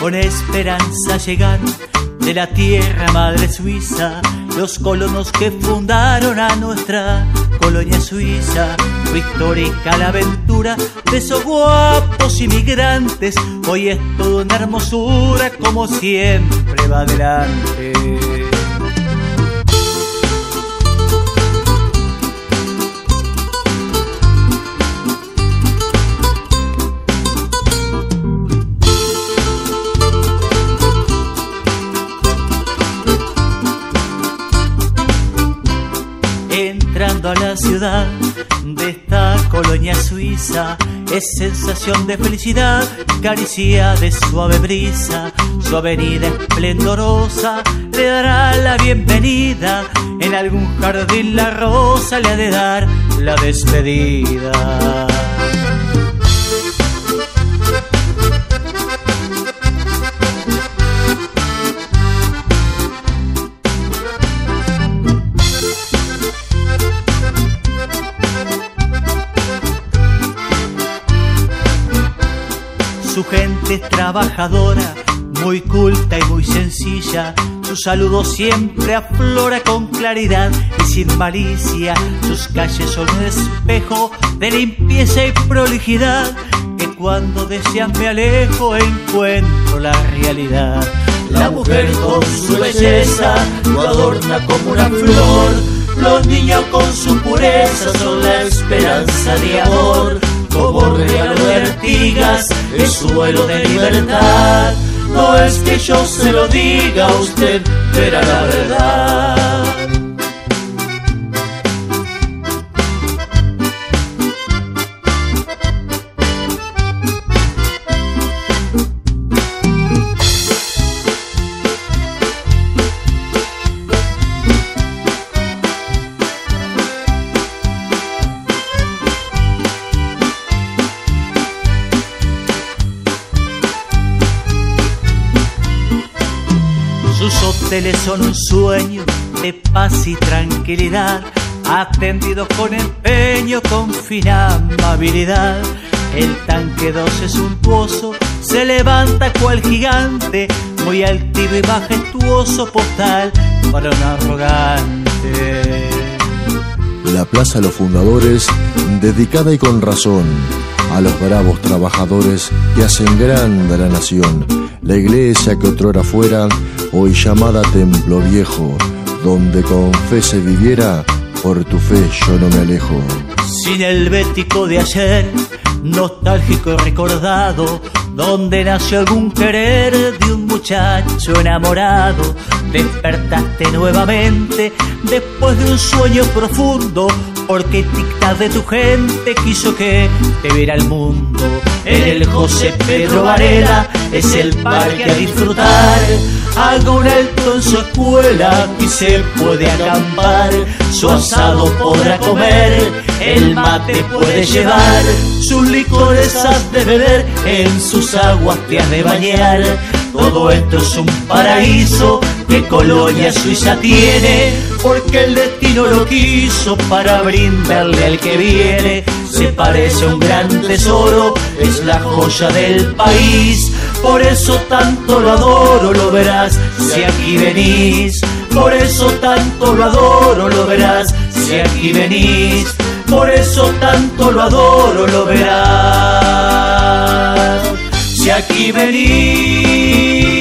con esperanza llegaron de la tierra madre Suiza los colonos que fundaron a nuestra colonia suiza. Fue histórica la aventura de esos guapos inmigrantes. Hoy es toda una hermosura, como siempre va adelante. Entrando a la ciudad de esta colonia suiza, es sensación de felicidad, caricia de suave brisa. Su avenida esplendorosa le dará la bienvenida. En algún jardín la rosa le ha de dar la despedida. Su gente es trabajadora, muy culta y muy sencilla. Su saludo siempre aflora con claridad y sin malicia. Sus calles son un espejo de limpieza y prolijidad, que cuando desean me alejo encuentro la realidad. La mujer con su belleza lo adorna como una flor. Los niños con su pureza son la esperanza de amor. Como regalo de Artigas es su vuelo de libertad. No es que yo se lo diga, usted verá la verdad. Sus hoteles son un sueño de paz y tranquilidad, atendidos con empeño, con fina amabilidad. El tanque 12 suntuoso se levanta cual gigante, muy altivo y majestuoso, postal para un arrogante. La Plaza Los Fundadores, dedicada y con razón a los bravos trabajadores que hacen grande a la nación. La iglesia que otrora fuera, hoy llamada Templo Viejo, donde con fe se viviera, por tu fe yo no me alejo. Sin el Bético de ayer, nostálgico y recordado, donde nació algún querer de un muchacho enamorado. Despertaste nuevamente después de un sueño profundo, porque el dictad de tu gente quiso que te viera el mundo. En el José Pedro Varela es el parque a disfrutar. Haga un alto en su escuela, aquí se puede acampar. Su asado podrá comer, el mate puede llevar. Sus licores has de beber, en sus aguas te has de bañar. Todo esto es un paraíso que Colonia Suiza tiene, porque el destino lo quiso para brindarle al que viene. Se parece a un gran tesoro, es la joya del país. Por eso tanto lo adoro, lo verás si aquí venís. Por eso tanto lo adoro, lo verás si aquí venís. Por eso tanto lo adoro, lo verás si aquí venís.